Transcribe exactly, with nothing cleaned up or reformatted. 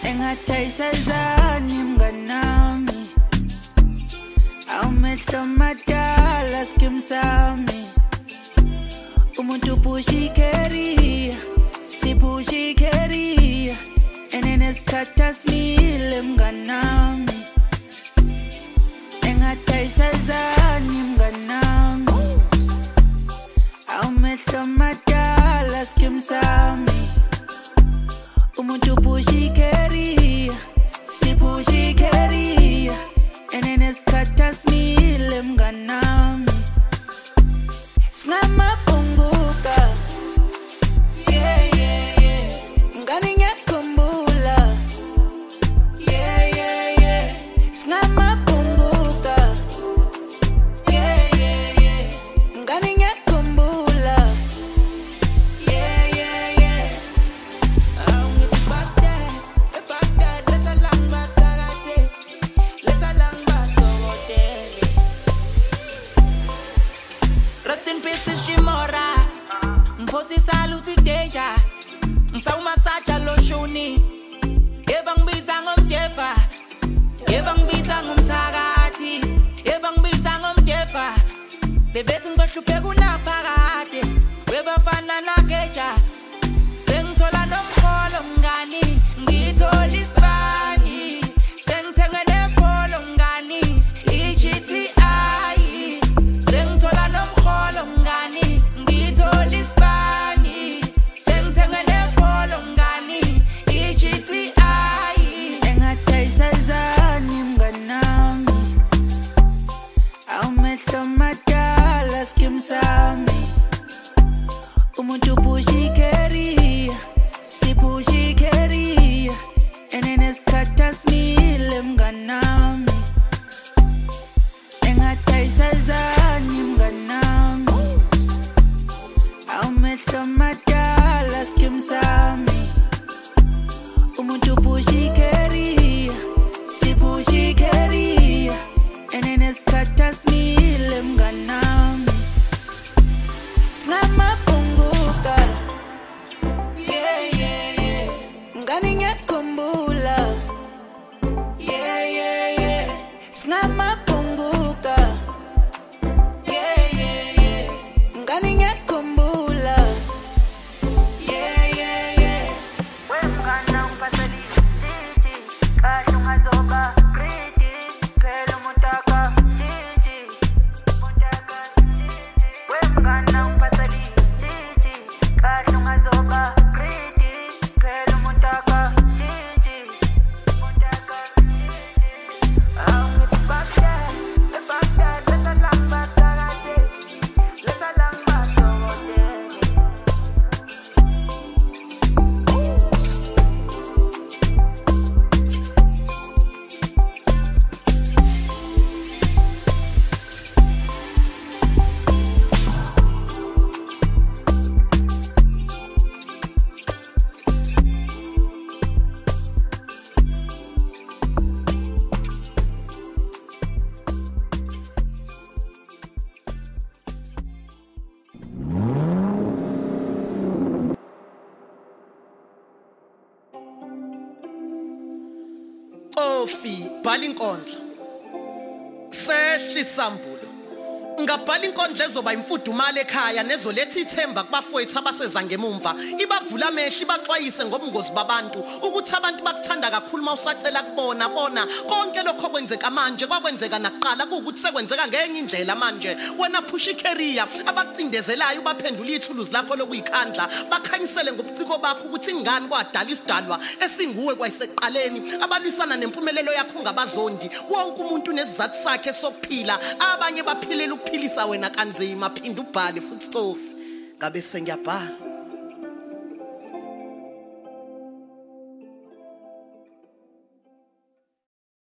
engatayisazani mnganami awumehlo madala skim sami umuntu pushikeria sipushikeria enenesikhatha simile mnganami engatayisazani mnganami awumehlo madala skim sami umuntu pushikeria sipushikeria enenesikhatha simile mnganami singamapunguka yeah yeah yeah mngani ngiyakhumbula yeah yeah yeah singamapunguka yeah yeah yeah mngani ngiyakhumbula yeah yeah yeah rest in peace Shimora Mposi saluti danger Msauma sacha loshuni Ebang bisang umjefa Ebang bisang umsagati Ebang bisang umjefa Bebetu nzoshupe kuna parate Weba fana na kecha Sengtola nomkolo mngani Ngitoli spani Sengtengene polo mngani I G T I Sengtola nomkolo mngani Ngitoli spani Sengtengene polo mngani I G T I engatayisazani mnganami awumehlo madala skim sami umuntu pushikeria sipushikeria enenesikhatha simile mnganami engatayisazani mnganami awumehlo madala skim sami umuntu pushikeria sipushikeria enenesikhatha simile mnganami singamapunguka yeah yeah yeah mngani ngiyakhumbula yeah yeah yeah singamapunguka yeah yeah yeah mngani ngiyakhumbula yeah yeah yeah wemngana ungiphatheli shiji kahle ungazoba pretty phela umuntaka shiji umuntaka shiji wemngana ungiphatheli shiji kahle ungazoba pretty phela umuntaka shiji umuntaka shiji awungibakhe ebakhe lesalamba sakade lesalamba sokode Ofi bhala inkondlo sehli sambulo ngabhala inkondlo ezoba imfudumalo ekhaya nezoletha ithemba kubafowethu abaseza ngemumva ibavula amehlo ibaxwayise ngobungozi babantu ukuthi abantu bakuthanda kakhulu mawusacela kubona bona konke lokho kwenzeka manje kwakwenzeka naqala ukuthi sekwenzeka ngenye indlela manje wena push icareer abakucindezelayo baphendula ithuluzi lakho lokuyikhandla bakhanyisele ngobuciko bakho ukuthi ingane kwadala isidalwa esinguwe kwayiseqaleni abalwisana nempumelelo yakho ngabazondi wonke umuntu nesizathu sakhe sokuphila abanye baphilela ukuphilisa wena kanzima phinda ubhale futhi Sofi ngabe sengiyabhala